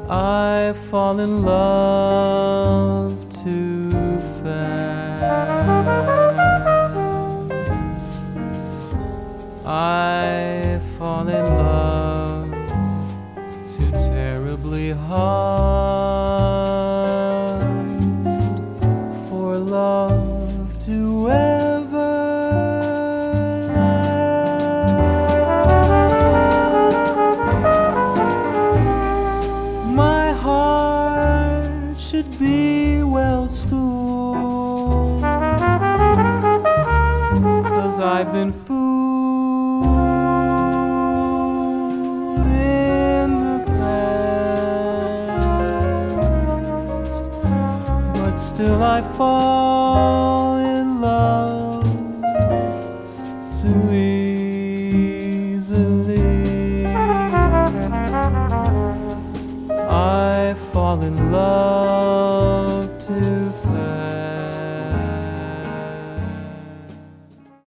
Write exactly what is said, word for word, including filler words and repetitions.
I fall in love too fast. I fall in love too terribly hard for love to ever last. My heart should be well schooled, 'cause I've been fooled in the past, but still I fall in love too easily. I fall in love too